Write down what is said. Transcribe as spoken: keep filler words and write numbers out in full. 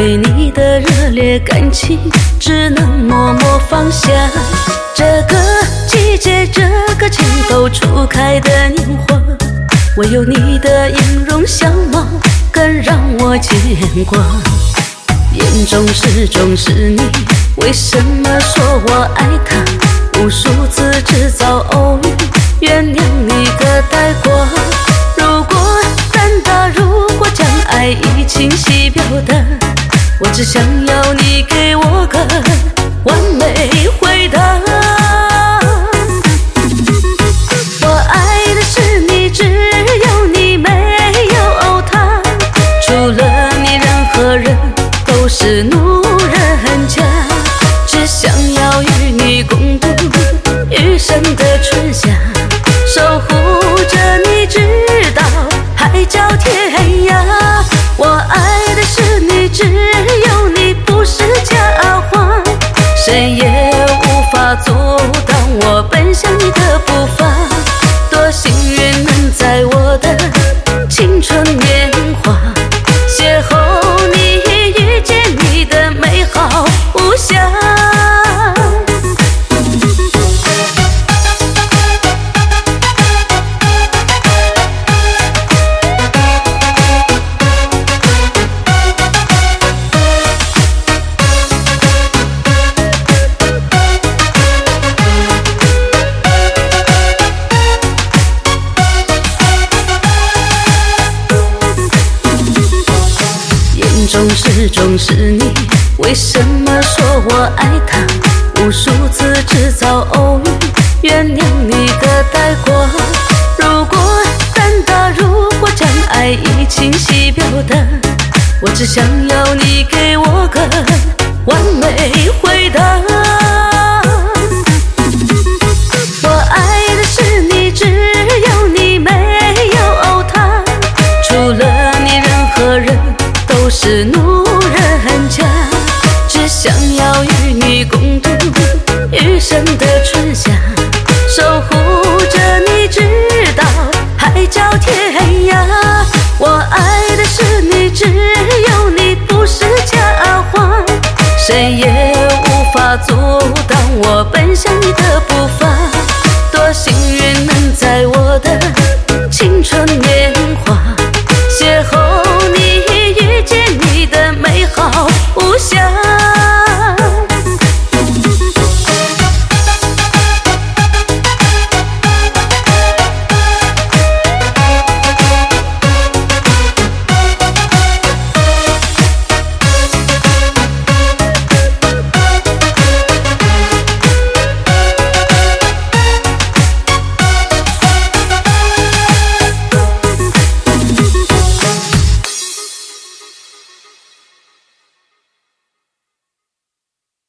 对你的热烈感情只能默默放下。这个季节，这个情窦初开的年华，唯有你的音容相貌更让我牵挂。眼中始终是你，为什么说我爱他？无数次制造偶遇，原谅你的带过。如果单打，如果将爱意清晰表达，我只想要你给我个完美回答。我爱的是你，只有你，没有他。除了你，任何人都是路人甲。只想要与你共度余生的春夏，守护着你直到海角天涯。我爱的是你，只有你，不是假话。谁也无法阻挡我奔向你的步伐。多幸运能在我的青春年华邂逅你，遇见你的美好无瑕。眼中始终是你，为什么说我爱他？无数次制造偶遇，原谅你的带过。如果单打，如果将爱意清晰表达，我只想要你给我个完美回答。我爱的是你，只有你，没有他。除了你，任何人都是路人甲。只想要与你共度余生的春夏，守护着你直